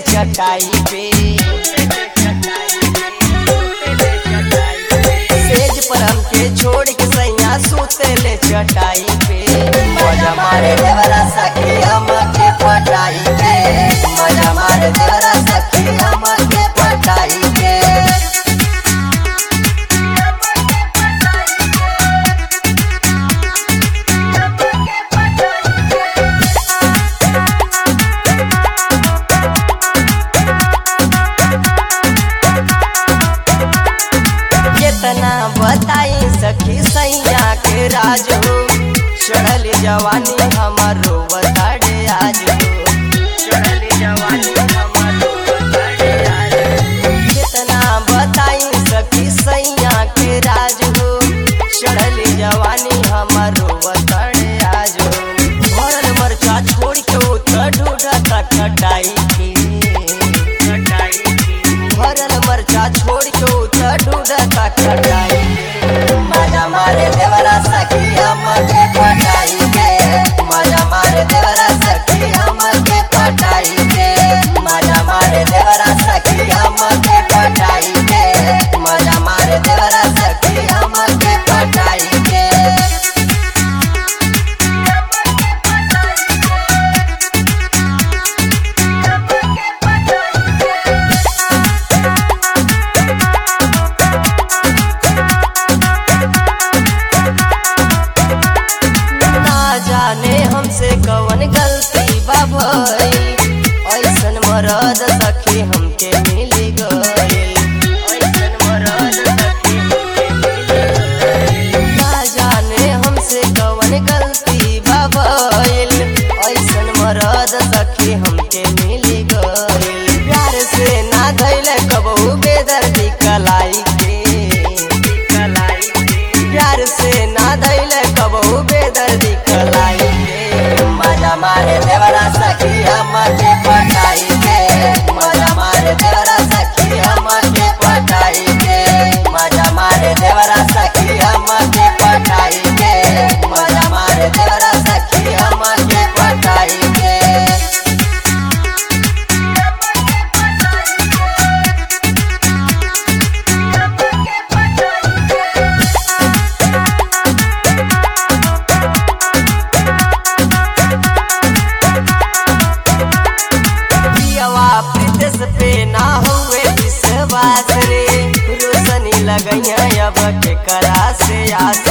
चटाई पे, सेज पर हमके छोड़ के सैया सुतेले चटाई पे। मजा मारे देवरा सखी हमके पटाई पे, मजा मारे देवरा सखी हमके पटाई पे। कितना बताई सखी सैया के राज हो, चढ़ल जवानी हमर रोवताड़े आज हो, चढ़ल जवानी हमर रोवताड़े आज हो। कितना बताई सखी सैया के राज हो, चढ़ल जवानी हमर रोवताड़े आज हो। भरल मरचा छोड़ के उतर ढूढ़ता खटाई के, भरल मरचा छोड़ के उतर ढूढ़ता खटाई के। मजा मारे देवरा सखी हमके पटाई के, मजा मारे देवरा सखी हमके पटाई के, मजा मारे देवरा सखी हमके पटाई के, मजा मारे देवरा सखी हमके पटाई के। जाने हमसे कवन गलती बा भइल, ऐसन मरद सखी हमके मिल गइल, ऐसन मरद सखी हमके मिल गइल। ना जाने हमसे कवन गलती बा भइल, ऐसन मरद सखी हमके मिल गइल। प्यार से ना धइले कबहू बेदर्दी कलाई के, प्यार से ना धइले कबहू बेदर्दी कलाई के। मजा मारे देवरा सखी हमके पटाई के, मजा मारे देवरा सखी हमके पटाई के, मजा मारे देवरा सखी हमके पटाई के, मजा मारे देवरा सखी हमके पटाई के। प्रीतेश पे ना हुए विश्वास रे, रोशनी लगैया अब के करा से आस